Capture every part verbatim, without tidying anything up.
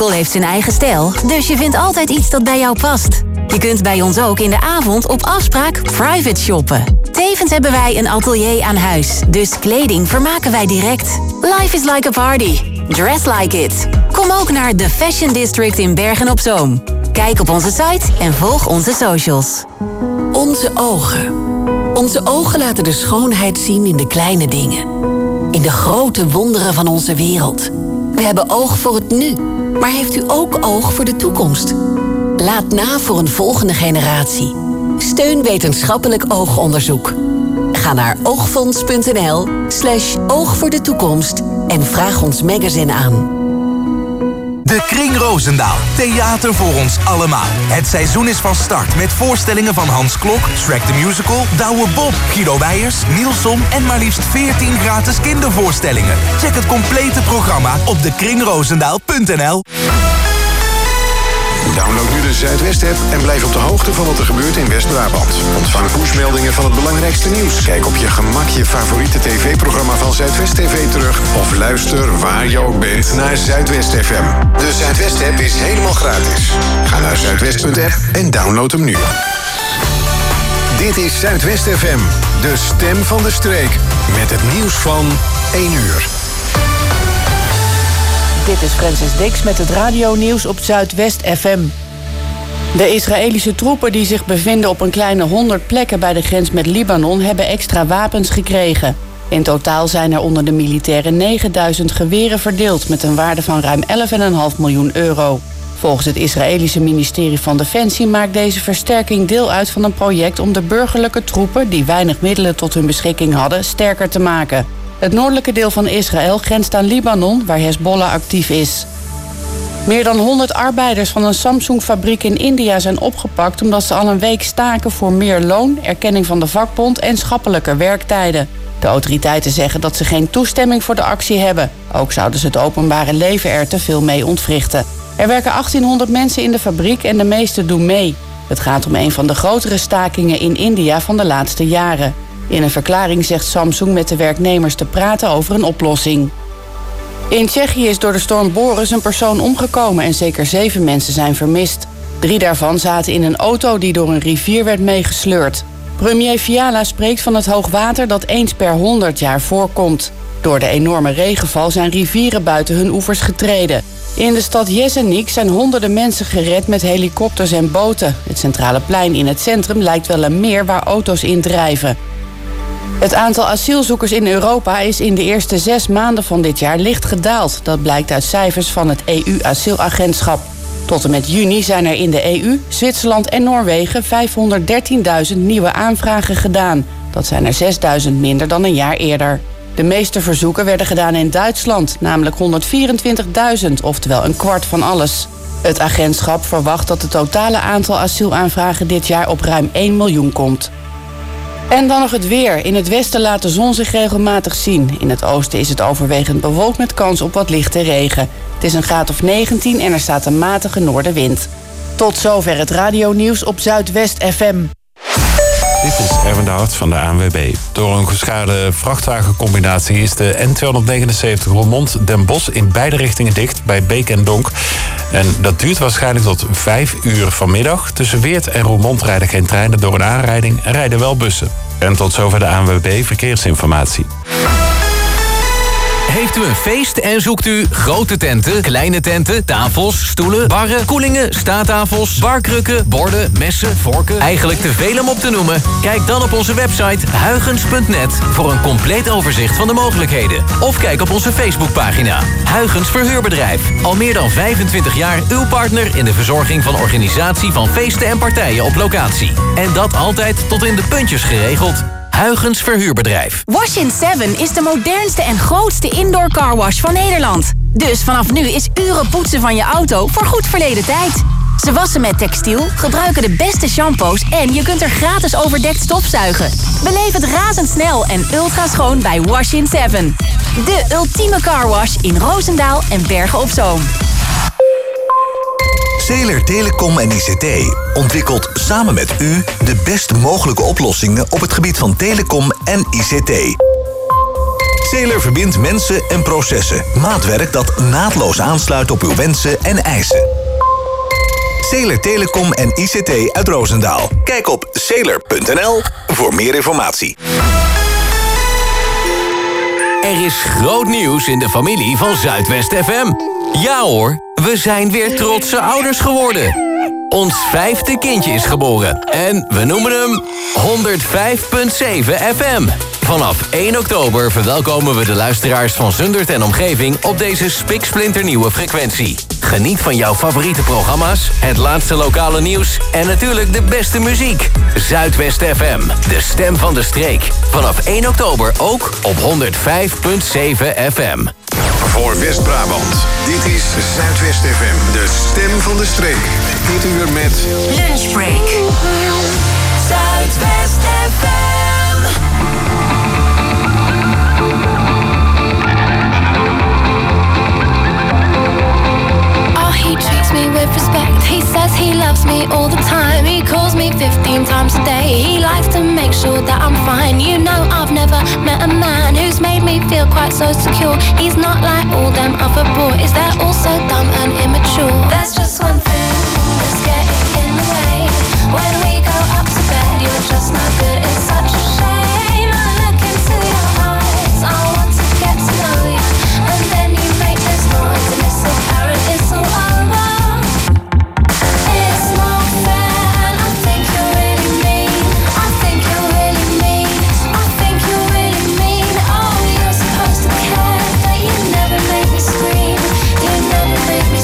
winkel heeft zijn eigen stijl, dus je vindt altijd iets dat bij jou past. Je kunt bij ons ook in de avond op afspraak private shoppen. Tevens hebben wij een atelier aan huis, dus kleding vermaken wij direct. Life is like a party. Dress like it. Kom ook naar The Fashion District in Bergen-op-Zoom. Kijk op onze site en volg onze socials. Onze ogen. Onze ogen laten de schoonheid zien in de kleine dingen. In de grote wonderen van onze wereld. We hebben oog voor het nu. Maar heeft u ook oog voor de toekomst? Laat na voor een volgende generatie. Steun wetenschappelijk oogonderzoek. Ga naar oogfonds.nl slash oog voor de toekomst en vraag ons magazine aan. De Kring Roosendaal. Theater voor ons allemaal. Het seizoen is van start met voorstellingen van Hans Klok, Shrek the Musical, Douwe Bob, Guido Weijers, Nielson en maar liefst veertien gratis kindervoorstellingen. Check het complete programma op de kring roosendaal punt n l. Download nu de Zuidwest-app en blijf op de hoogte van wat er gebeurt in West-Brabant. Ontvang pushmeldingen van het belangrijkste nieuws. Kijk op je gemak je favoriete tv-programma van Zuidwest T V terug. Of luister waar je ook bent naar Zuidwest F M. De Zuidwest-app is helemaal gratis. Ga naar zuidwest punt app en download hem nu. Dit is Zuidwest F M, de stem van de streek. Met het nieuws van één uur. Dit is Francis Dix met het radionieuws op Zuidwest F M. De Israëlische troepen die zich bevinden op een kleine honderd plekken bij de grens met Libanon hebben extra wapens gekregen. In totaal zijn er onder de militairen negenduizend geweren verdeeld met een waarde van ruim elf komma vijf miljoen euro. Volgens het Israëlische ministerie van Defensie maakt deze versterking deel uit van een project om de burgerlijke troepen, die weinig middelen tot hun beschikking hadden, sterker te maken. Het noordelijke deel van Israël grenst aan Libanon, waar Hezbollah actief is. Meer dan honderd arbeiders van een Samsung-fabriek in India zijn opgepakt omdat ze al een week staken voor meer loon, erkenning van de vakbond en schappelijke werktijden. De autoriteiten zeggen dat ze geen toestemming voor de actie hebben. Ook zouden ze het openbare leven er te veel mee ontwrichten. Er werken achttienhonderd mensen in de fabriek en de meeste doen mee. Het gaat om een van de grotere stakingen in India van de laatste jaren. In een verklaring zegt Samsung met de werknemers te praten over een oplossing. In Tsjechië is door de storm Boris een persoon omgekomen en zeker zeven mensen zijn vermist. Drie daarvan zaten in een auto die door een rivier werd meegesleurd. Premier Fiala spreekt van het hoogwater dat eens per honderd jaar voorkomt. Door de enorme regenval zijn rivieren buiten hun oevers getreden. In de stad Jesenik zijn honderden mensen gered met helikopters en boten. Het centrale plein in het centrum lijkt wel een meer waar auto's in drijven. Het aantal asielzoekers in Europa is in de eerste zes maanden van dit jaar licht gedaald. Dat blijkt uit cijfers van het E U-asielagentschap. Tot en met juni zijn er in de E U, Zwitserland en Noorwegen vijfhonderddertienduizend nieuwe aanvragen gedaan. Dat zijn er zesduizend minder dan een jaar eerder. De meeste verzoeken werden gedaan in Duitsland, namelijk honderdvierentwintigduizend, oftewel een kwart van alles. Het agentschap verwacht dat het totale aantal asielaanvragen dit jaar op ruim één miljoen komt. En dan nog het weer. In het westen laat de zon zich regelmatig zien. In het oosten is het overwegend bewolkt met kans op wat lichte regen. Het is een graad of negentien en er staat een matige noordenwind. Tot zover het radionieuws op Zuidwest F M. Dit is Erwin de Hart van de A N W B. Door een geschaarde vrachtwagencombinatie is de N tweehonderdnegenenzeventig Roermond-Den Bosch in beide richtingen dicht bij Beek en Donk. En dat duurt waarschijnlijk tot vijf uur vanmiddag. Tussen Weert en Roermond rijden geen treinen door een aanrijding en rijden wel bussen. En tot zover de A N W B Verkeersinformatie. Heeft u een feest en zoekt u grote tenten, kleine tenten, tafels, stoelen, barren, koelingen, staattafels, barkrukken, borden, messen, vorken? Eigenlijk te veel om op te noemen? Kijk dan op onze website huygens punt net voor een compleet overzicht van de mogelijkheden. Of kijk op onze Facebookpagina. Huygens Verhuurbedrijf. Al meer dan vijfentwintig jaar uw partner in de verzorging van organisatie van feesten en partijen op locatie. En dat altijd tot in de puntjes geregeld. Huygens Verhuurbedrijf. Wash in seven is de modernste en grootste indoor carwash van Nederland. Dus vanaf nu is uren poetsen van je auto voor goed verleden tijd. Ze wassen met textiel, gebruiken de beste shampoos en je kunt er gratis overdekt stofzuigen. Beleef het razendsnel en ultra schoon bij Wash in seven. De ultieme carwash in Roosendaal en Bergen op Zoom. Zeler Telecom en I C T ontwikkelt samen met u de best mogelijke oplossingen op het gebied van telecom en I C T. Sailor verbindt mensen en processen. Maatwerk dat naadloos aansluit op uw wensen en eisen. Sailor Telecom en I C T uit Roosendaal. Kijk op sailor punt n l voor meer informatie. Er is groot nieuws in de familie van Zuidwest F M. Ja hoor, we zijn weer trotse ouders geworden. Ons vijfde kindje is geboren en we noemen hem honderdvijf komma zeven F M. Vanaf één oktober verwelkomen we de luisteraars van Zundert en omgeving op deze spiksplinternieuwe frequentie. Geniet van jouw favoriete programma's, het laatste lokale nieuws en natuurlijk de beste muziek. Zuidwest F M, de stem van de streek. Vanaf één oktober ook op honderdvijf komma zeven F M. Voor West-Brabant, dit is Zuidwest F M, de stem van de streek. Dit uur met Lunchbreak. Zuidwest F M. Oh, he treats me with respect. He says he loves me all the time. He calls me fifteen times a day. He likes to make sure that I'm fine. You know I've never met a man who's made me feel quite so secure. He's not like all them other boys. They're all so dumb and immature. There's just one thing that's getting in the way. When we go up to bed, you're just not good. It's such a shame. I look into your eyes. I want to get to know you. And then you make this noise and it's so apparent it's all over. It's not fair and I think you're really mean. I think you're really mean. I think you're really mean. Oh, you're supposed to care, but you never make me scream. You never make me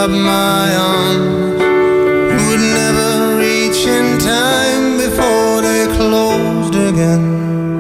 up my arms would never reach in time before they closed again.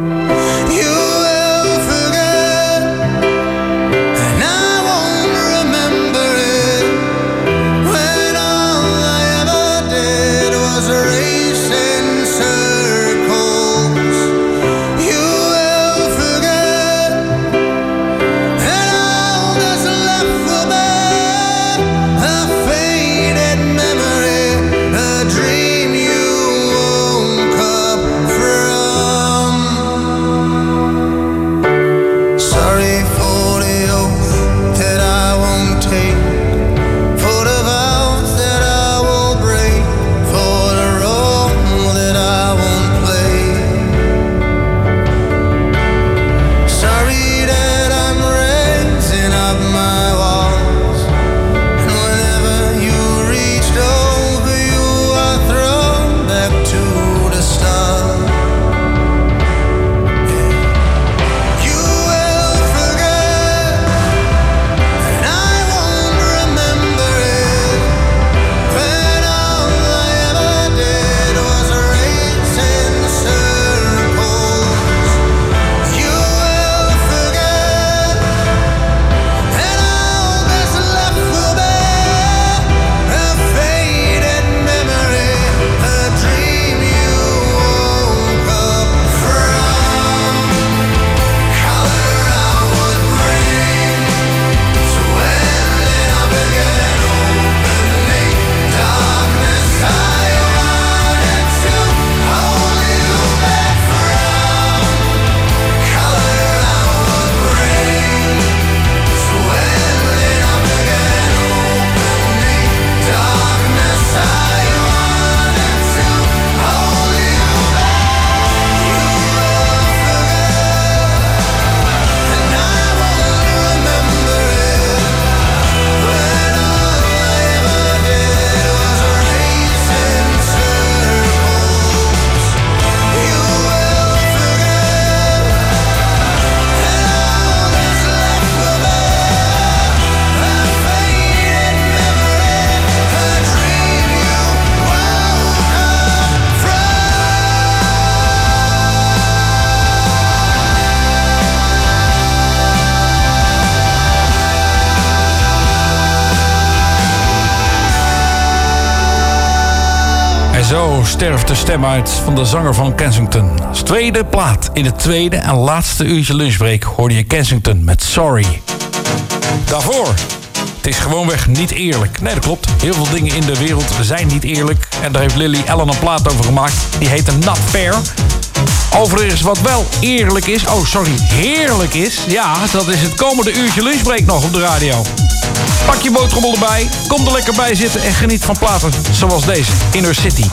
Zo sterft de stem uit van de zanger van Kensington. Als tweede plaat in het tweede en laatste uurtje lunchbreak hoorde je Kensington met Sorry. Daarvoor, het is gewoonweg niet eerlijk. Nee, dat klopt. Heel veel dingen in de wereld zijn niet eerlijk. En daar heeft Lily Allen een plaat over gemaakt. Die heet Not Fair. Overigens, wat wel eerlijk is... Oh, sorry, heerlijk is... Ja, dat is het komende uurtje lunchbreak nog op de radio. Pak je boterham erbij, kom er lekker bij zitten en geniet van platen zoals deze, Inner City.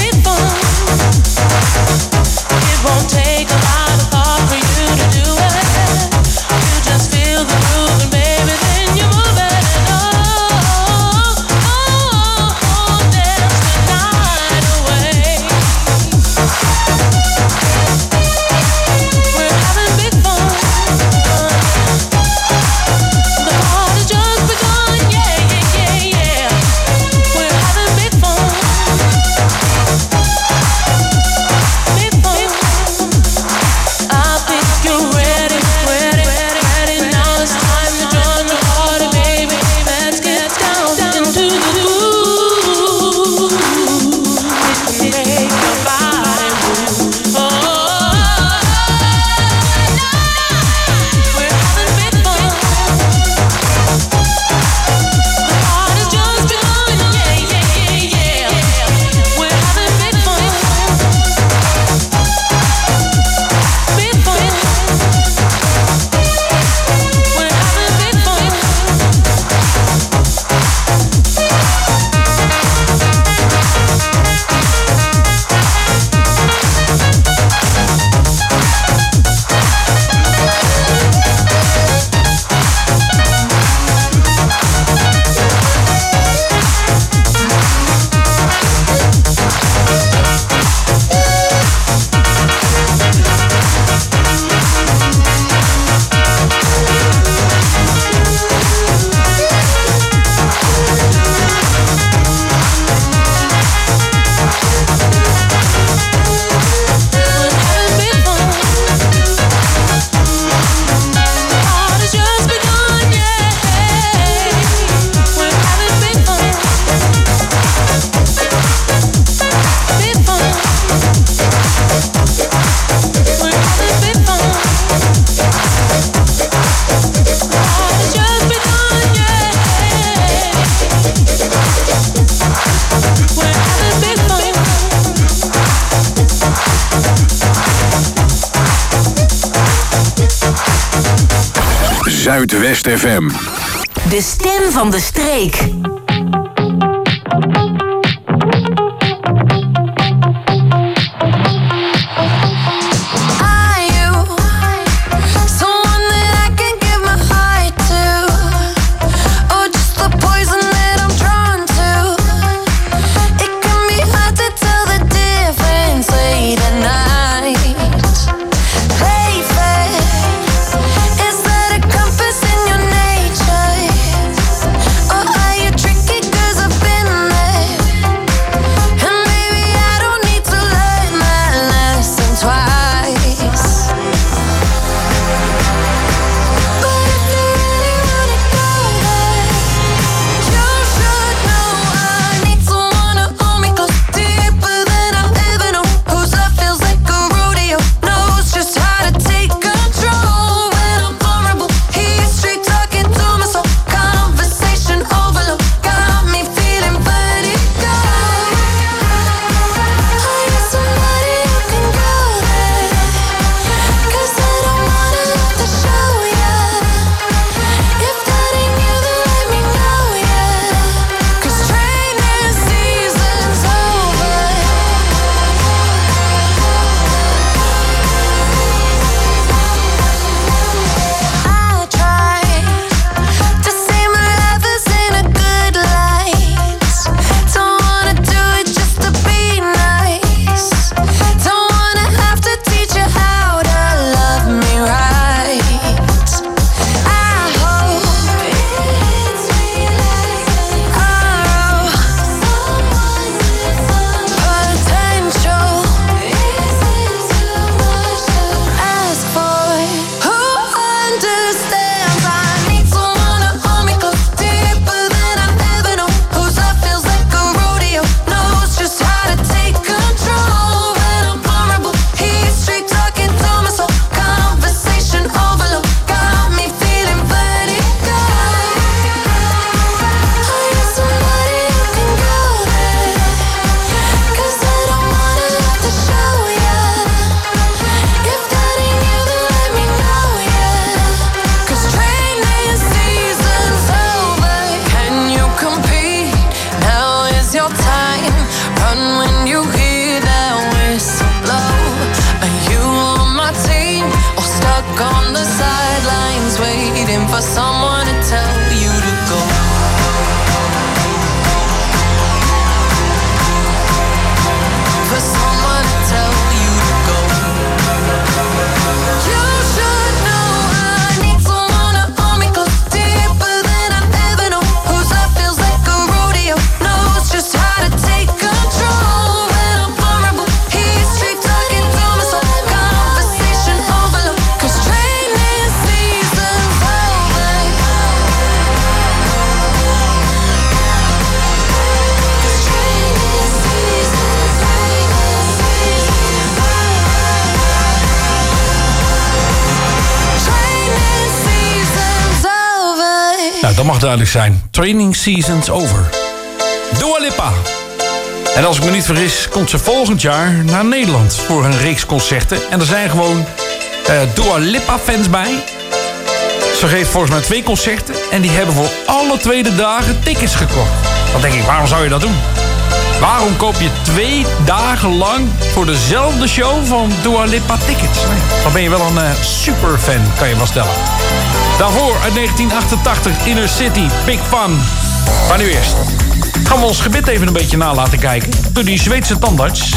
Take a lot of thought for you to do it. Zuidwest F M. De stem van de streek. Dat mag duidelijk zijn. Training season's over. Dua Lipa. En als ik me niet vergis, komt ze volgend jaar naar Nederland voor een reeks concerten. En er zijn gewoon uh, Dua Lipa fans bij. Ze geeft volgens mij twee concerten. En die hebben voor alle tweede dagen tickets gekocht. Dan denk ik, waarom zou je dat doen? Waarom koop je twee dagen lang voor dezelfde show van Dua Lipa tickets? Dan ben je wel een uh, superfan, kan je wel stellen. Daarvoor uit negentien achtentachtig Inner City, Big Fun. Maar nu eerst gaan we ons gebit even een beetje na laten kijken door die Zweedse tandarts.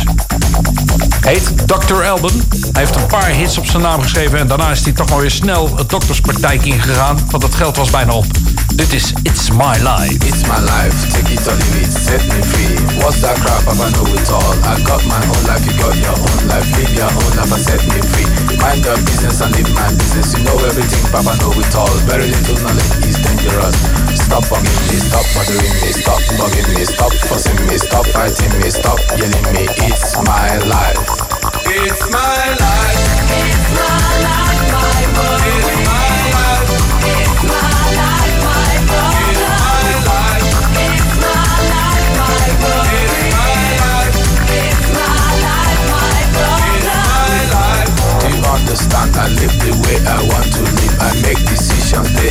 Heet dokter Alban. Hij heeft een paar hits op zijn naam geschreven en daarna is hij toch maar weer snel het dokterspraktijk ingegaan, want het geld was bijna op. Dit is It's My Life. It's my life, take it or leave it, set me free. What's that crap, I know it all. I got my own life, you got your own life. Live your own life and set me free. Mind your business and live my business. You know everything, Papa know it all. Very little knowledge is dangerous. Stop bugging me, stop bothering me, stop bugging me, stop fussing me, stop fighting me, stop yelling me. It's my life. It's my life. It's my life, my brother. It's my life. It's my life, my brother. It's my life. It's my life, my brother. It's my life. It's my life, my brother. It's my life. Do you understand? I live the way I want to live. I make decisions. They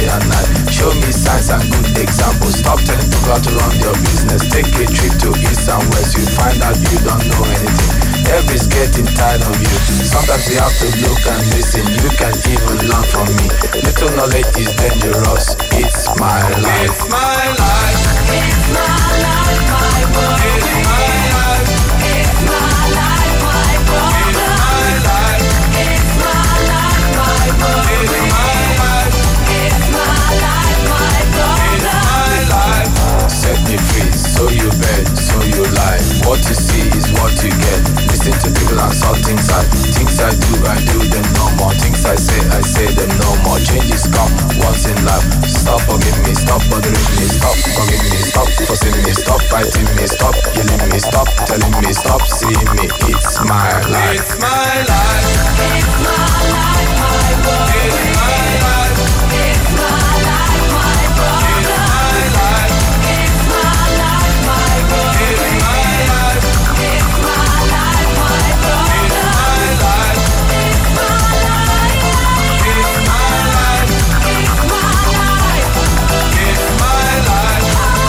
got to run your business. Take a trip to east and west, you find out you don't know anything. Everybody's getting tired of you. Sometimes you have to look and listen. You can even learn from me. Little knowledge is dangerous. It's my life. It's my life. It's my life, my world. It's my life. It's my life, my world. It's my life. It's my life, my world. It's my life. It's my life, my world. It's my life. Set me free, so you bet, so you lie. What you see is what you get. Listen to people and saw things I Things I do, I do them no more. Things I say, I say them no more. Changes come once in life. Stop forgiving me, stop bothering me. Stop forgiving me, stop forcing me. Stop fighting me, stop killing me. Stop telling me, stop seeing me. It's my life. It's my life. It's my life, my world. It's my life. It's my life, my world. It's my life. It's my life, my world. It's my life. It's my life, my world. It's my life. It's my life. It's my life. It's my life. It's my life.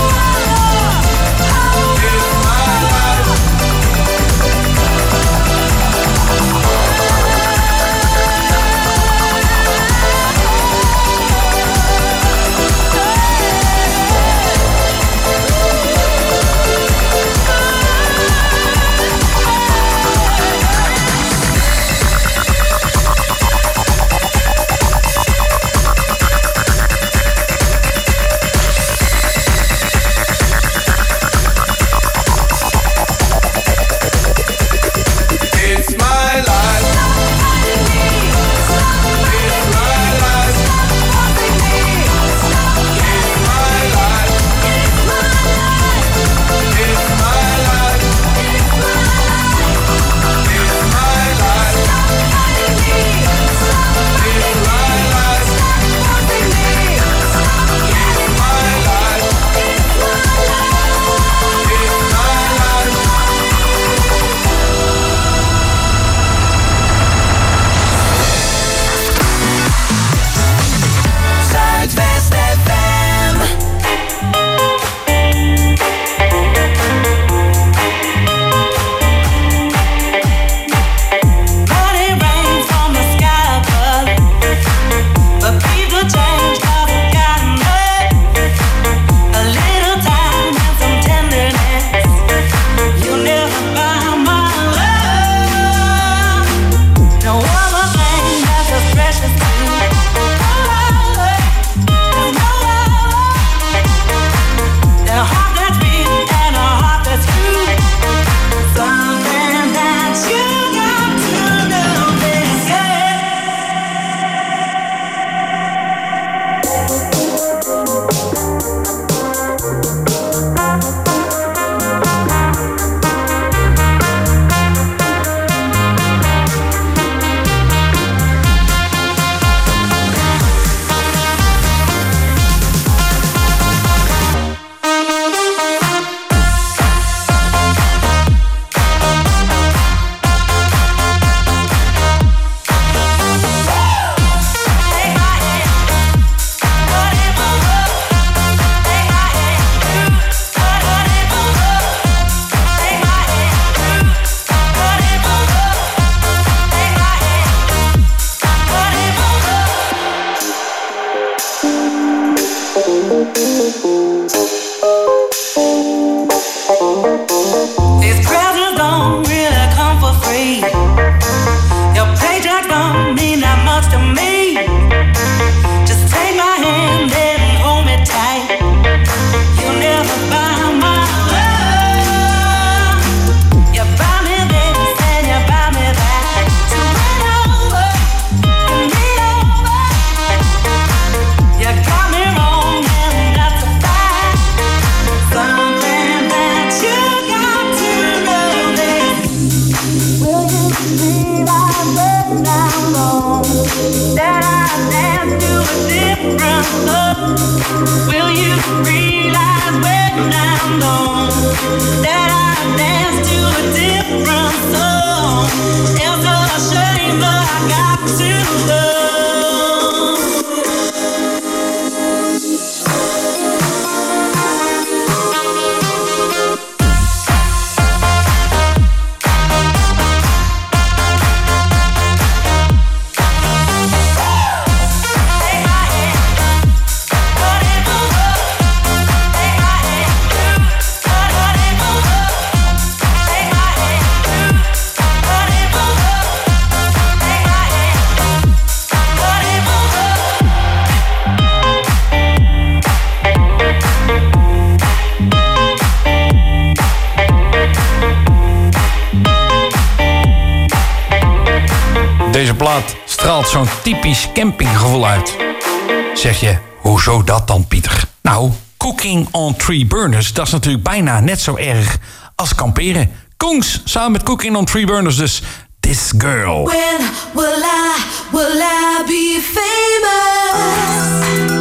It's my life. It's my life. It's my life. It's my life. It's my life. It's my life. It's my life. It's my life. It's my life. Zuidwest F M. Money rains from the sky above, but people change 'cause it got enough. A little time and some tenderness, you'll never buy my love. No other thing that's as precious to me. There's no other. A heart that's beat and a heart that's true. Something that you got to know, they say. These presents don't really come for free. Your paycheck don't mean that much to me. Just take my hand and hold me tight. You'll never buy my love. You buy me this and you buy me that. So win over and me over. You got me wrong and that's a fact. Something that you got to know this. Will you realize when I'm gone that I dance to a different love? Will you realize when I'm gone that I dance to a different song? It's a shame, but I got to know. plaat straalt zo'n typisch campinggevoel uit. Zeg je, hoezo dat dan, Pieter? Nou, Cooking on Three Burners, dat is natuurlijk bijna net zo erg als kamperen. Kongs, samen met Cooking on Three Burners dus. This Girl. When will I, will I be famous?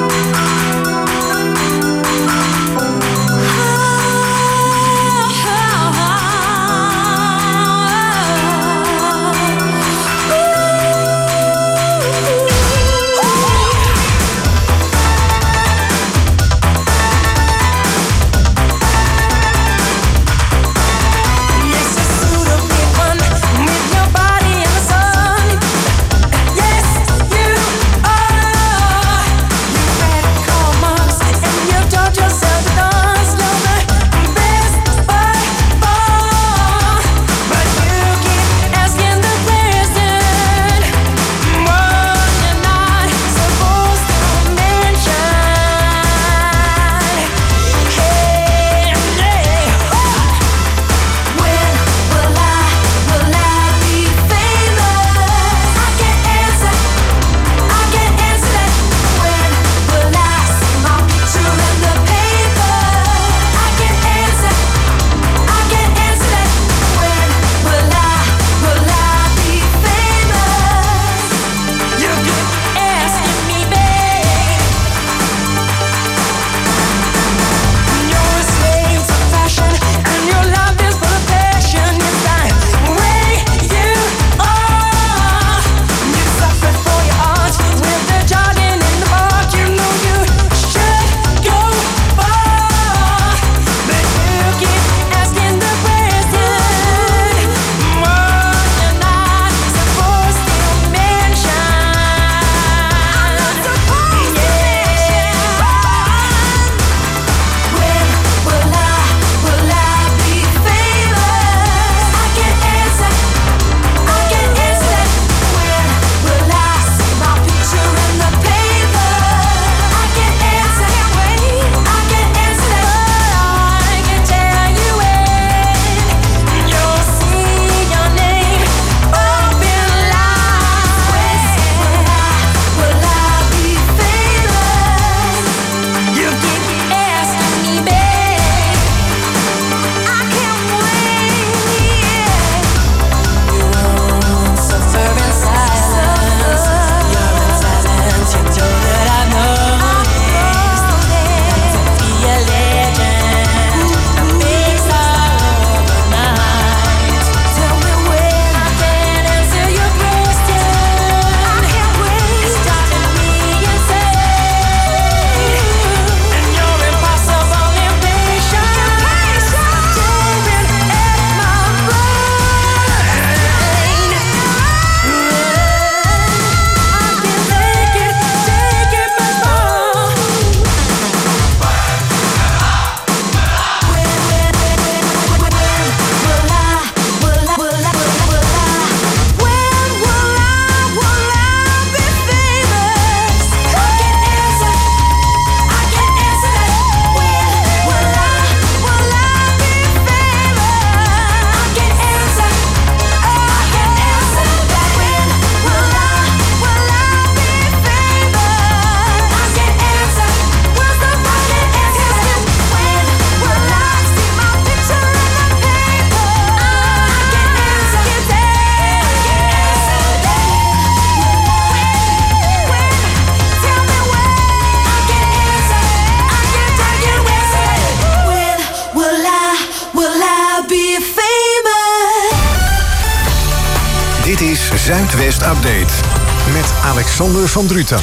Dit is Zuidwest Update met Alexander van Druten.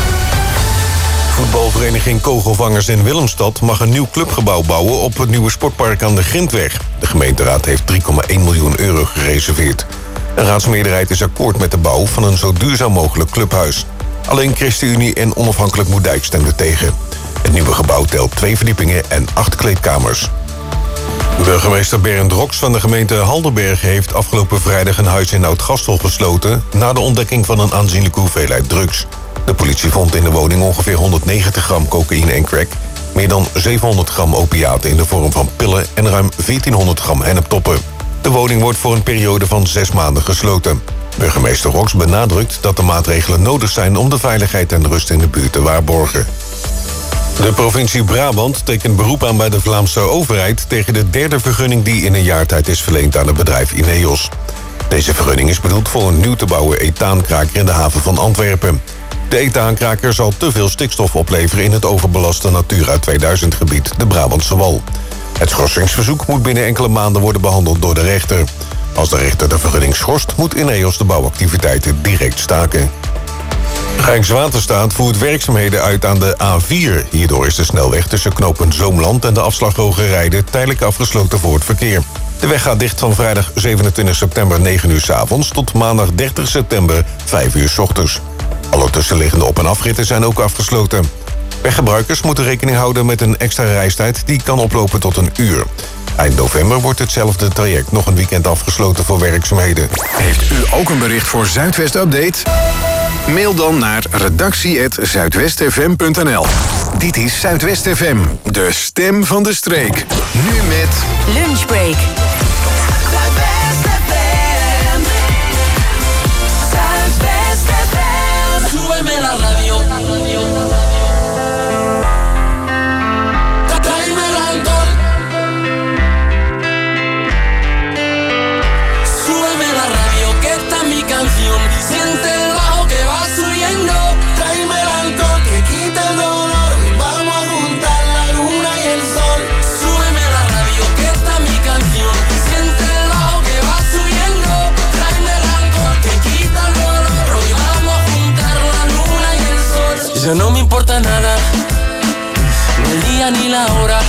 Voetbalvereniging Kogelvangers in Willemstad mag een nieuw clubgebouw bouwen op het nieuwe sportpark aan de Grintweg. De gemeenteraad heeft drie komma één miljoen euro gereserveerd. Een raadsmeerderheid is akkoord met de bouw van een zo duurzaam mogelijk clubhuis. Alleen ChristenUnie en Onafhankelijk Moerdijk stemden tegen. Het nieuwe gebouw telt twee verdiepingen en acht kleedkamers. Burgemeester Berend Rox van de gemeente Haldenberg heeft afgelopen vrijdag een huis in Oud-Gastel gesloten na de ontdekking van een aanzienlijke hoeveelheid drugs. De politie vond in de woning ongeveer honderdnegentig gram cocaïne en crack, meer dan zevenhonderd gram opiaten in de vorm van pillen en ruim veertienhonderd gram henneptoppen. De woning wordt voor een periode van zes maanden gesloten. Burgemeester Rox benadrukt dat de maatregelen nodig zijn om de veiligheid en rust in de buurt te waarborgen. De provincie Brabant tekent beroep aan bij de Vlaamse overheid tegen de derde vergunning die in een jaar tijd is verleend aan het bedrijf Ineos. Deze vergunning is bedoeld voor een nieuw te bouwen etaankraker in de haven van Antwerpen. De etaankraker zal te veel stikstof opleveren in het overbelaste Natura tweeduizend gebied, de Brabantse Wal. Het schorsingsverzoek moet binnen enkele maanden worden behandeld door de rechter. Als de rechter de vergunning schorst, moet Ineos de bouwactiviteiten direct staken. Rijkswaterstaat voert werkzaamheden uit aan de A vier. Hierdoor is de snelweg tussen knooppunt Zoomland en de afslag Hogerijde tijdelijk afgesloten voor het verkeer. De weg gaat dicht van vrijdag zevenentwintig september negen uur 's avonds tot maandag dertig september vijf uur 's ochtends. Alle tussenliggende op- en afritten zijn ook afgesloten. Weggebruikers moeten rekening houden met een extra reistijd die kan oplopen tot een uur. Eind november wordt hetzelfde traject nog een weekend afgesloten voor werkzaamheden. Heeft u ook een bericht voor Zuidwest Update? Mail dan naar redactie at zuidwestfm punt n l. Dit is Zuidwest F M, de stem van de streek. Nu met Lunchbreak. Zuidwest F M. Zuidwest F M. Súbeme la radio. Tráeme el alcohol. Súbeme la radio, que esta es mi canción. Siente el bajo que va subiendo. Tráeme el alcohol que quita el dolor. Vamos a juntar la luna y el sol. Súbeme la radio, que esta es mi canción. Siente el bajo que va subiendo. Tráeme el alcohol que quita el dolor. Hoy vamos a juntar la luna y el sol. Ya no me importa nada, ni el día ni la hora.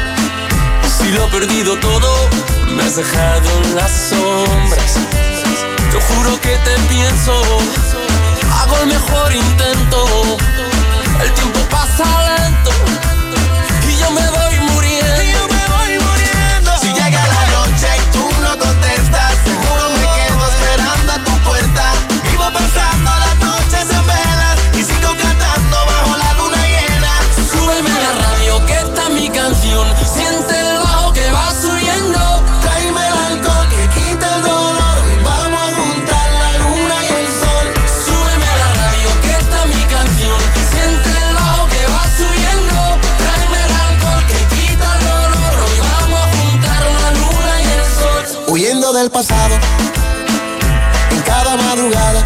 Si lo he perdido todo, me has dejado en las sombras. Te juro que te pienso, hago el mejor intento. El tiempo pasa lento y yo me voy muriendo. Y yo me voy muriendo. Si llega la noche y tú no contestas, seguro me quedo esperando a tu puerta. Vivo pasando las noches en velas y sigo cantando bajo la luna llena. Súbeme la radio, que esta es mi canción. Siente el bajo que va subiendo. Tráeme el alcohol que quita el dolor. Vamos a juntar la luna y el sol. Súbeme la radio, que esta es mi canción. Siente el bajo que va subiendo. Tráeme el alcohol que quita el dolor. Hoy vamos a juntar la luna y el sol. Huyendo del pasado, en cada madrugada,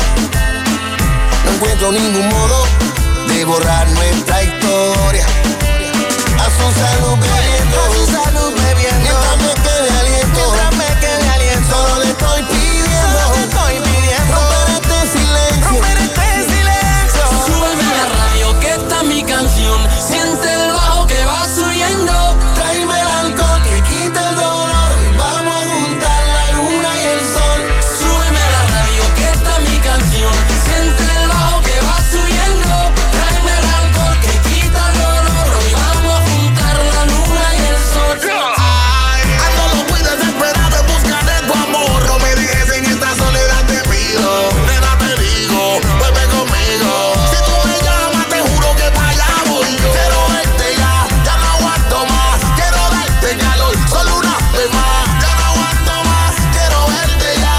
no encuentro ningún modo de borrar nuestra historia. A su salud bebiendo, a su salud bebiendo. Mientras me quede aliento, mientras me quede aliento. Solo le estoy pidiendo, solo le estoy pidiendo. Romper este silencio, romper este silencio. Súbeme la radio, que esta es mi canción. Siente el bajo que va subiendo. Tráeme el alcohol que quita el dolor. Vamos a juntar la luna y el sol. Súbeme la radio, que esta es mi canción. Siente el bajo que va subiendo. Tráeme el alcohol que quita el dolor. Hoy vamos a juntar la luna y el sol. Ando muy desesperado en busca de tu amor. No me dejes en esta soledad, te pido. Nena, te digo, vuelve conmigo. Si tú me llamas, te juro que para allá voy yo. Quiero verte ya, ya no aguanto más. Quiero darte calor, solo una vez más. Ya no aguanto más, quiero verte ya.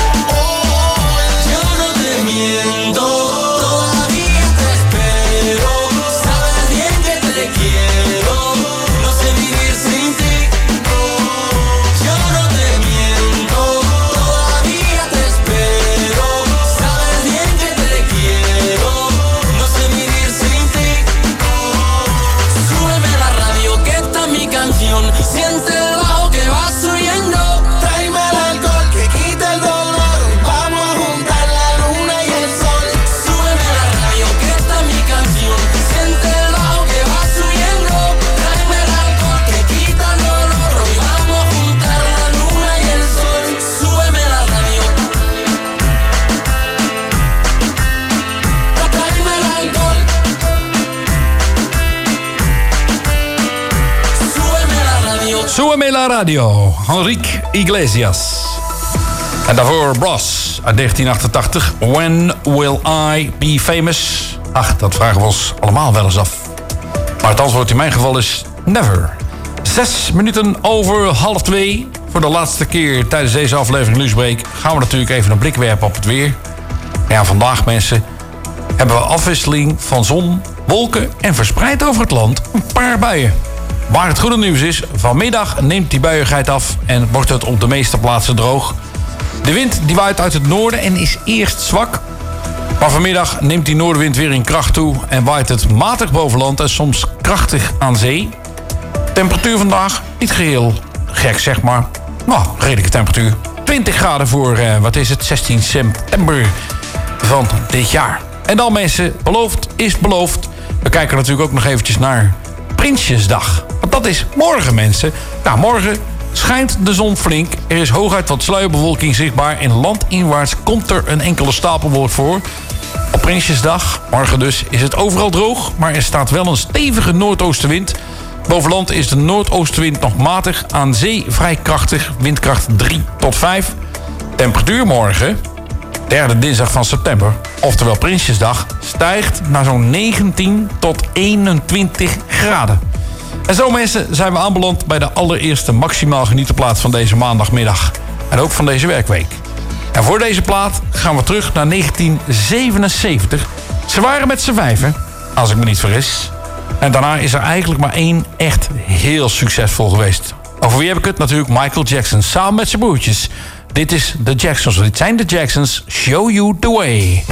Oh, yo no te miento, todavía te espero. Sabes bien que te quiero, no sé vivir sin ti. Yo no te miento, todavía te espero. Sabes bien que te quiero, no sé vivir sin ti. Súbeme la radio, que esta es mi canción. Siente el bajo que va subiendo. Tráeme el alcohol que quita el dolor. Vamos a juntar la luna y el sol. Súbeme la radio, que esta es mi canción. Siente el bajo que va subiendo. Tráeme el alcohol que quita el dolor. Hoy vamos a juntar la luna y el sol. Súbeme la radio. Tráeme el alcohol. Súbeme la radio. Súbeme la radio, Enrique Iglesias. En daarvoor Bros uit negentien achtentachtig. When will I be famous? Ach, dat vragen we ons allemaal wel eens af. Maar het antwoord in mijn geval is never. Zes minuten over half twee. voor de laatste keer tijdens deze aflevering Lunchbreak gaan we natuurlijk even een blik werpen op het weer. Ja, vandaag mensen hebben we afwisseling van zon, wolken en verspreid over het land een paar buien. Maar het goede nieuws is, vanmiddag neemt die buiigheid af en wordt het op de meeste plaatsen droog. De wind die waait uit het noorden en is eerst zwak. Maar vanmiddag neemt die noordenwind weer in kracht toe en waait het matig boven land en soms krachtig aan zee. Temperatuur vandaag niet geheel gek, zeg maar. Nou, redelijke temperatuur. twintig graden voor, uh, wat is het, zestien september van dit jaar. En dan mensen, beloofd is beloofd. We kijken natuurlijk ook nog eventjes naar Prinsjesdag. Want dat is morgen, mensen. Nou, morgen schijnt de zon flink. Er is hooguit wat sluierbewolking zichtbaar. En landinwaarts komt er een enkele stapelwolk voor. Op Prinsjesdag, morgen dus, is het overal droog. Maar er staat wel een stevige noordoostenwind. Boven land is de noordoostenwind nog matig. Aan zee vrij krachtig, windkracht drie tot vijf. Temperatuur morgen, derde dinsdag van september, oftewel Prinsjesdag, stijgt naar zo'n negentien tot eenentwintig graden. En zo mensen zijn we aanbeland bij de allereerste maximaal genietenplaat van deze maandagmiddag. En ook van deze werkweek. En voor deze plaat gaan we terug naar negentien zevenenzeventig. Ze waren met z'n vijven, als ik me niet vergis. En daarna is er eigenlijk maar één echt heel succesvol geweest. Over wie heb ik het? Natuurlijk Michael Jackson, samen met zijn broertjes. Dit is de Jacksons, dit zijn de Jacksons. Show you the way.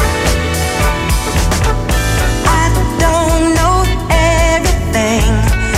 I don't know everything.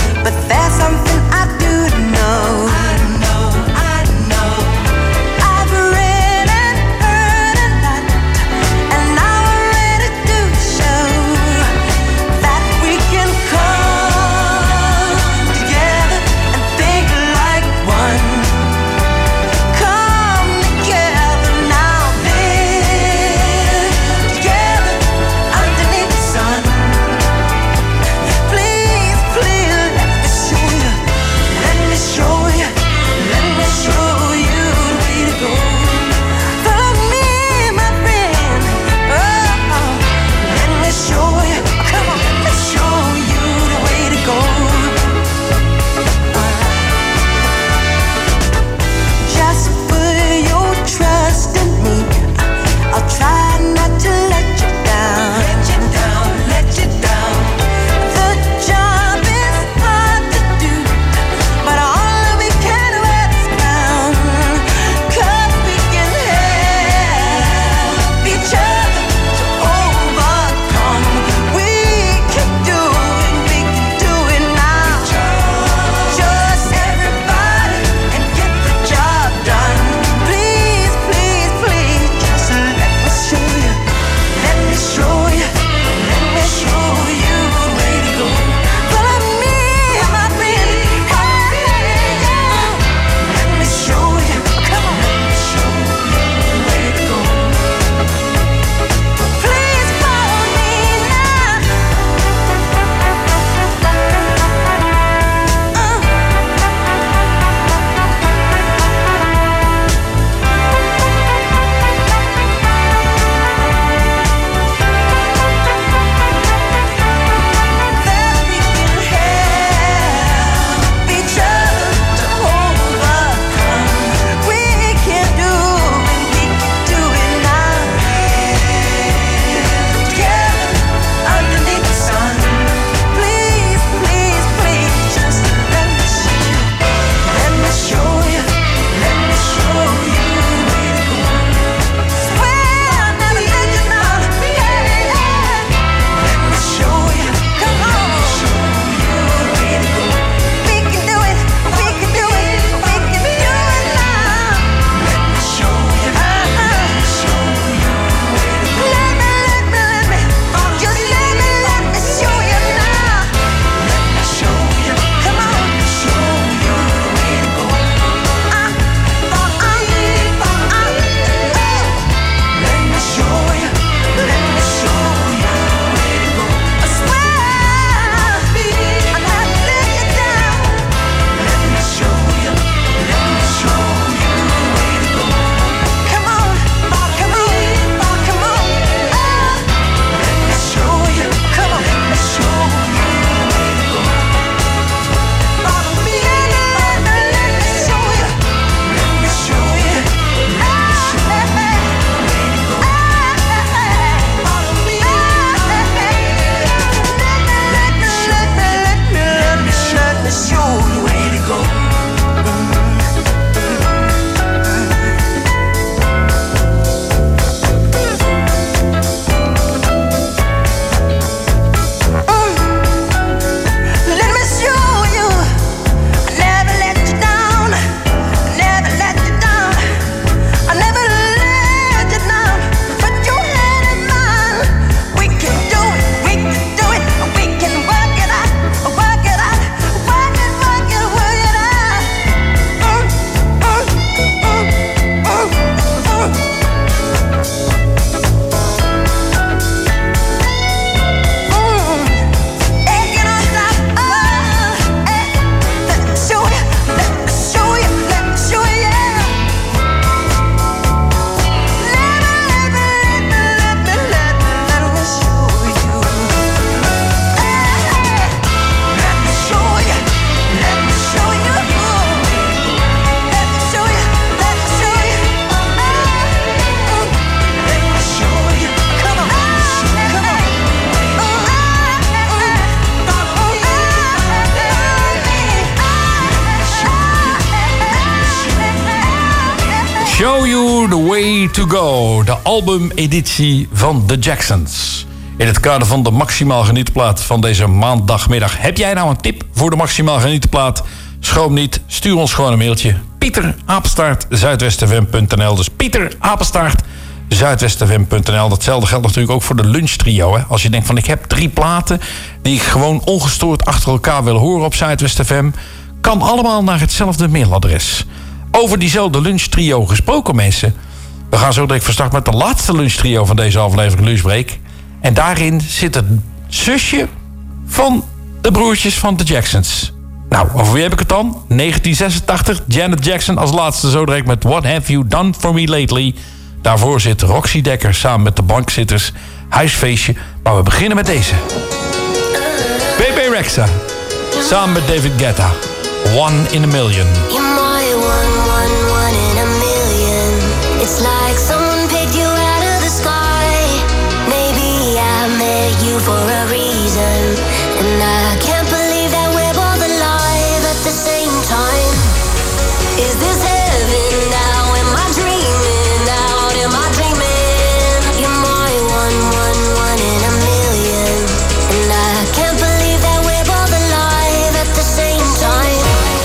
Show You The Way To Go, de albumeditie van The Jacksons. In het kader van de Maximaal Genietenplaat van deze maandagmiddag. Heb jij nou een tip voor de Maximaal Genietenplaat? Schroom niet, stuur ons gewoon een mailtje. Pieter, apenstaart, zuidwestfm punt n l. Dus Pieter, apenstaart, zuidwestfm punt n l. Datzelfde geldt natuurlijk ook voor de lunchtrio. Hè? Als je denkt van ik heb drie platen die ik gewoon ongestoord achter elkaar wil horen op Zuidwest F M... kan allemaal naar hetzelfde mailadres. Over diezelfde lunchtrio gesproken, mensen. We gaan zo direct van start met de laatste lunchtrio van deze aflevering Lunchbreak. En daarin zit het zusje van de broertjes van de Jacksons. Nou, over wie heb ik het dan? negentien zesentachtig, Janet Jackson als laatste zo direct met What Have You Done For Me Lately. Daarvoor zit Roxy Dekker samen met de bankzitters. Huisfeestje, maar we beginnen met deze. Bebe Rexha, samen met David Guetta. One in a Million. You're my one, one, one in a million. It's like someone picked you out of the sky. Maybe I met you for a reason. And I can't believe that we're both alive at the same time. Is this heaven now? Am I dreaming now? Am I dreaming? You're my one, one, one in a million. And I can't believe that we're both alive at the same time.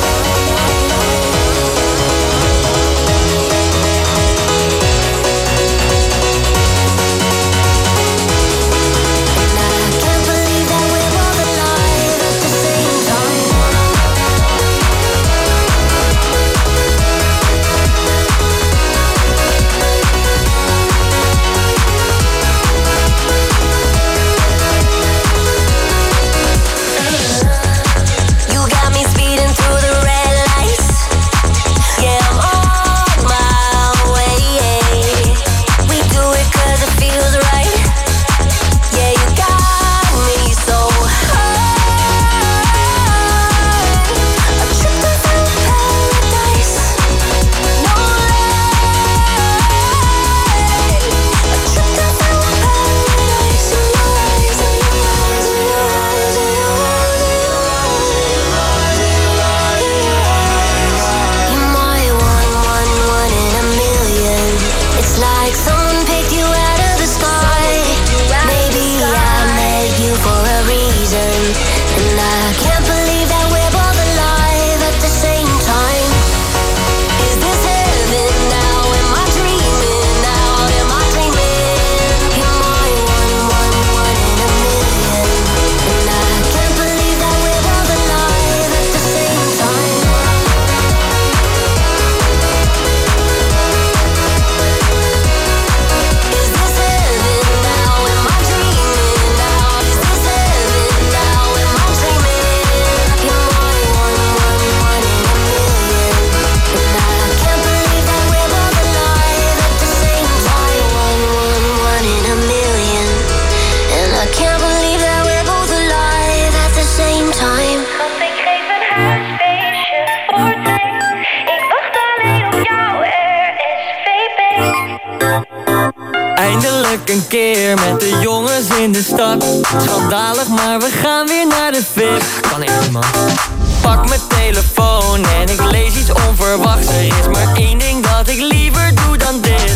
Een keer met de jongens in de stad. Schandalig, maar we gaan weer naar de V I P. Kan echt niet, man. Pak mijn telefoon en ik lees iets onverwachts. Er is maar één ding dat ik liever doe dan dit.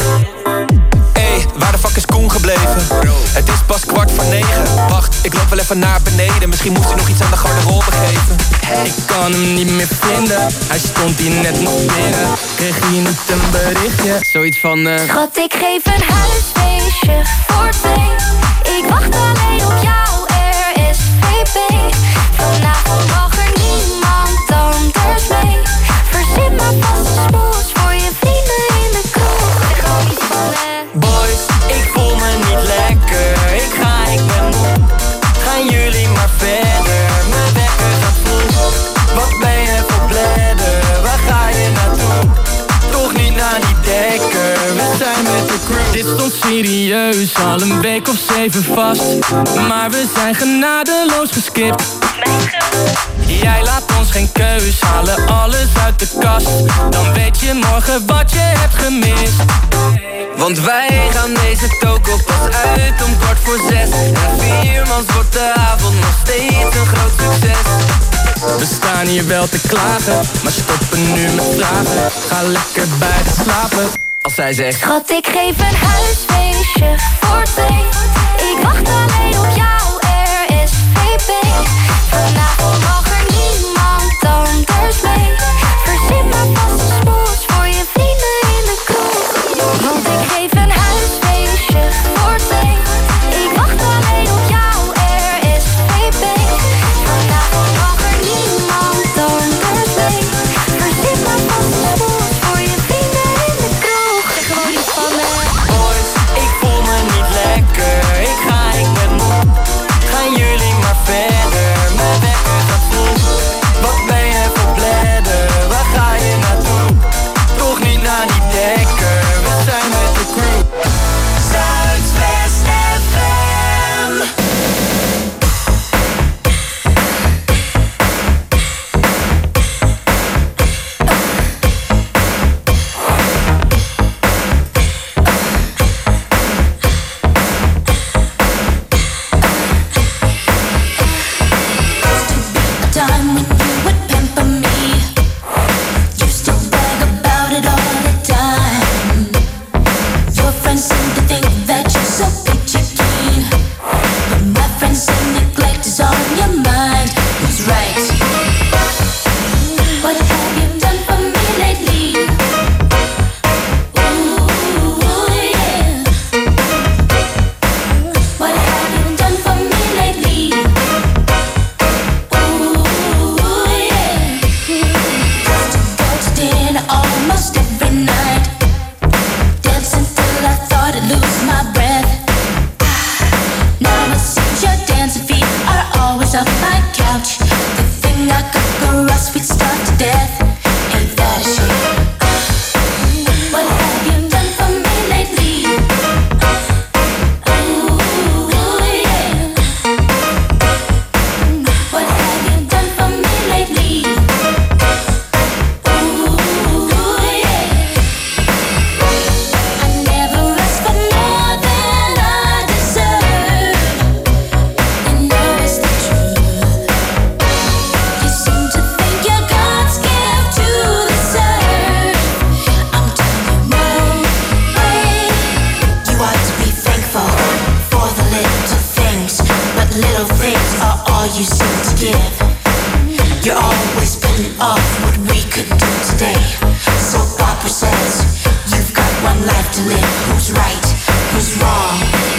Hey, waar de fuck is Koen gebleven? Het is pas kwart voor negen. Wacht, ik loop wel even naar beneden. Misschien moest hij nog iets aan de garderobe geven. Ik kan hem niet meer vinden. Hij stond hier net nog binnen. Kreeg hier niet een berichtje? Zoiets van uh... Schat, ik geef een huisfeestje voor twee. Ik wacht alleen op jou, R S V P. Vanavond mag er niemand anders mee. Verzin maar vast een smoes voor je vrienden in de kroeg. Zeg gewoon iets van uh... Boys, ik voel me niet lekker. Ik ga, ik ben moe. Gaan jullie maar verder. Mijn wekker gaat vroeg. Wat ben je voor bladder? Waar ga je naartoe? Toch niet naar die dekker. We zijn met de crew. Dit stond serieus al een week of zeven vast. Maar we zijn genadeloos geskipt. Jij laat ons geen keus, halen alles uit de kast. Dan weet je morgen wat je hebt gemist. Want wij gaan deze toko pas uit om kwart voor zes. En viermans wordt de avond nog steeds een groot succes. We staan hier wel te klagen, maar stoppen nu met vragen. Ga lekker bij de slapen. Als zij zegt: Schat, ik geef een huisfeestje voor twee. Ik wacht alleen op jou, R S V P. Vanavond mag er niemand anders mee. Verzin maar vast een smoes voor je vrienden in de kroeg. Want ik geef een huisfeestje voor twee. Ik wacht alleen op jou, R S V P. Vanavond mag er niemand anders mee. Verzin maar vast een smoes voor je vrienden in de kroeg. Zeg gewoon iets van me. Boys, ik voel me niet lekker. Ik ga, ik ben moe. Gaan jullie maar verder. Mijn wekker gaat vroeg. Wat ben je voor bladder? Waar ga je naartoe? Toch niet naar die dekker. We zijn met de crew. Zuidwest F M. A time when you would pamper me. Used to brag about it all the time. Your friends seem to think that you're so peachy keen, but my friends say neglect is on your mind. Who's right? What have you done for me lately? Ooh, yeah. What have you done for me lately? Ooh, yeah. Used to go to dinner almost every night, dancing till I thought I'd lose my breath. Now it seems your dancing feet are always on my couch. The thing I could go us, we'd starve to death. Ain't that a shame? What have you done for me lately? Ooh, yeah. What have you done for me lately? Ooh, yeah. I never asked for more than I deserve, and now it's the truth. You seem to think you're God's gift to the serve. I'm telling you, no way. You ought to be thankful for the little things, but little things are all you seem to give. You're always putting off what we could do today. So Papa says, you've got one life to live. Who's right? Who's wrong?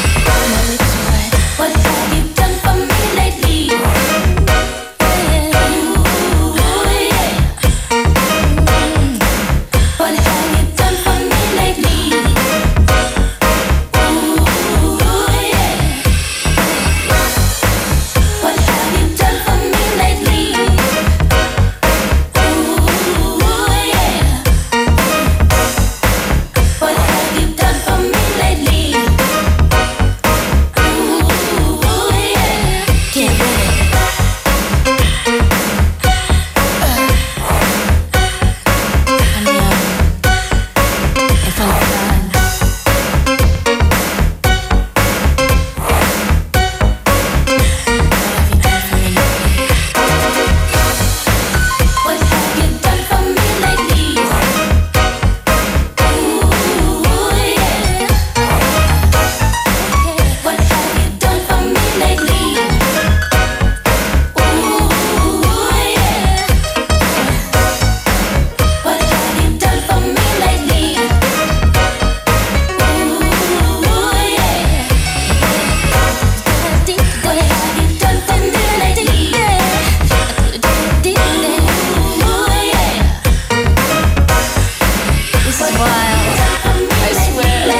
What have you done for me lately? Ooh, yeah. What have you done for me lately? Ooh, yeah. What have you done for me lately? Ooh, yeah. What have you done for me lately? Ooh, yeah. Get ready. I'm young and full of fun. What have you done for me lately? Ooh, yeah. What have you done for me lately? Ooh, yeah. What have you done for me lately? Ooh, yeah. What have you done for me lately? Ooh, yeah. This is wild. I swear.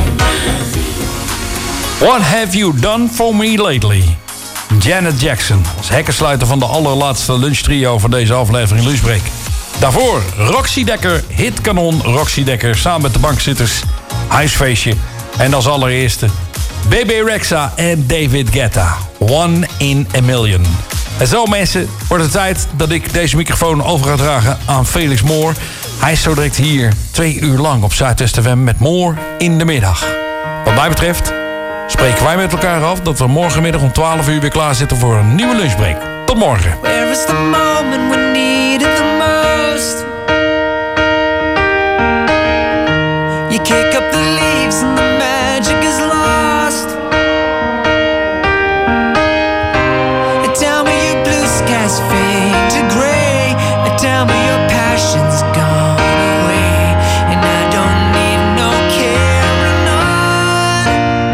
What have you done for me lately? Janet Jackson als hekkensluiter van de allerlaatste lunchtrio van deze aflevering Lunchbreak. Daarvoor Roxy Dekker, hitkanon Roxy Dekker samen met de bankzitters, huisfeestje. En als allereerste B B Rexha en David Guetta, One in a Million. En zo mensen, wordt het tijd dat ik deze microfoon over ga dragen aan Felix Moore. Hij is zo direct hier twee uur lang op Zuidwest F M met Moore in de middag. Wat mij betreft spreken wij met elkaar af dat we morgenmiddag om twaalf uur weer klaar zitten voor een nieuwe lunchbreak. Tot morgen. Where is the moment we need it the most? You kick up the leaves and the magic is lost. And tell me your blue skies fade to gray. And tell me your passion's gone away. And I don't need no carrying on.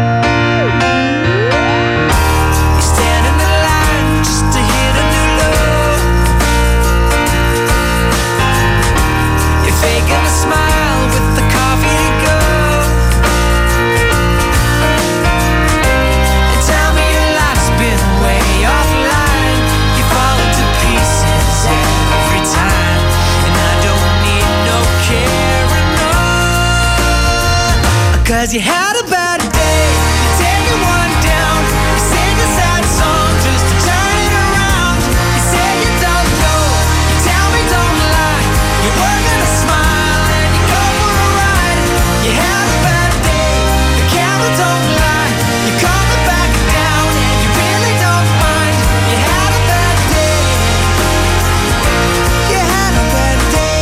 You stand in the line just to hit a new low. You're faking a smile with the coffee to go. And tell me your life's been way offline. You fall to pieces every time. And I don't need no carrying on. Cause you had a bad day. You take it one down. You sing a sad song just to turn it around. You say you don't know. You tell me don't lie. You're working a smile and you go for a ride. You had a bad day. The camera don't lie. You're coming back down and you really don't mind. You had a bad day. You had a bad day.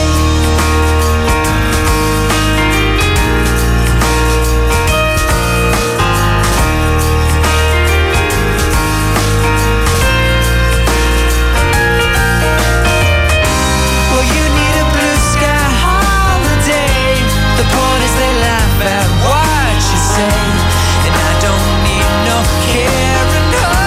Well, you need a blue sky holiday. The point is they laugh at what you say. And I don't need no carrying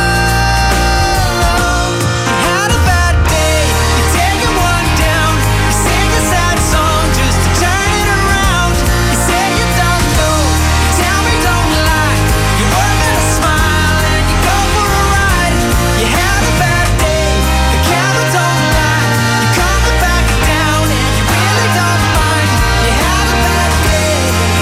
on. You had a bad day. You take it one down. You sing a sad song just to turn it around. You say you don't know. You tell me don't lie. You're working a smile and you go for a ride. You had a bad day. The camera don't lie. You're coming back down and you really don't mind. You had a bad day.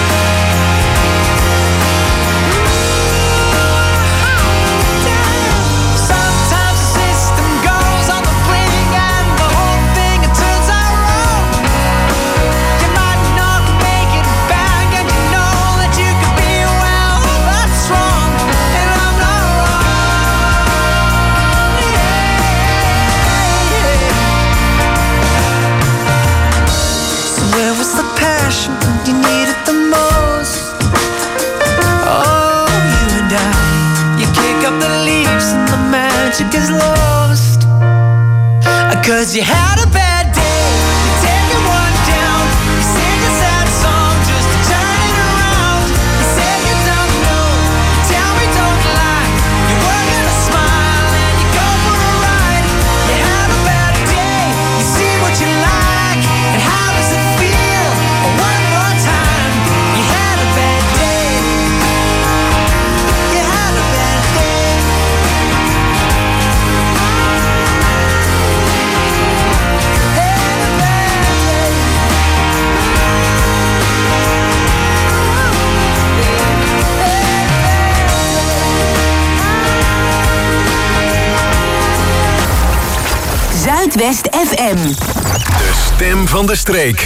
Sometimes the system goes on the blink and the whole thing it turns out wrong. You might not make it back and you know that you could be well, that's wrong. And I'm not wrong. So where was the passion when you needed the most? Oh, you and I, you kick up the leaves and the magic is lost. Cause you had a bad day. You take it one down. You sing a sad song just to turn it around. You say you don't know. You tell me don't lie. You're working a smile and you go for a ride. You had a bad day. You see what you like. And how does it feel? One more time. You had a bad day. You had a bad day. Zuidwest F M. De stem van de streek.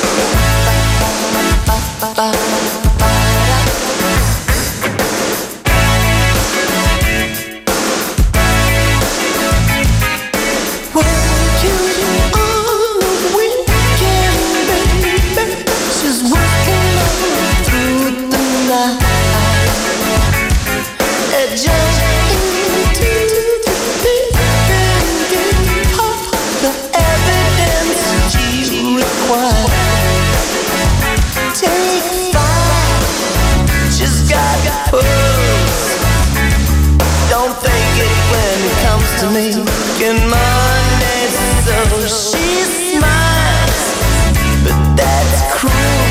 To making money, so she smiles, but that's cruel.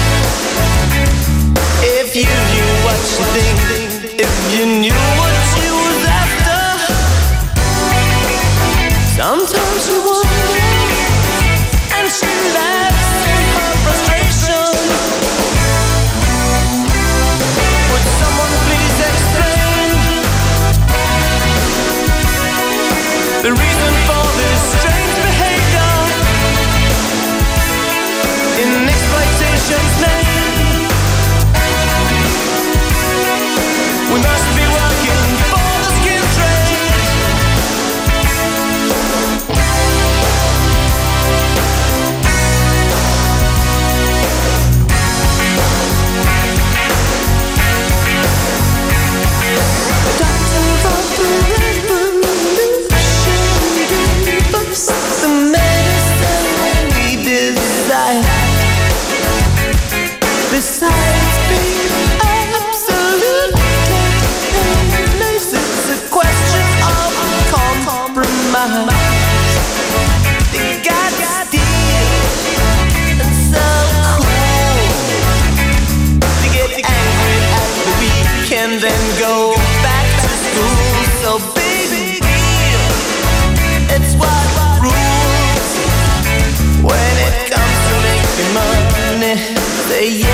If you knew what you think, if you knew what you was after, sometimes you wonder, and she laughs in her frustration. Would someone please explain the reason for this strange behavior in exploitation's name? We must be working for the skin trade. yeah.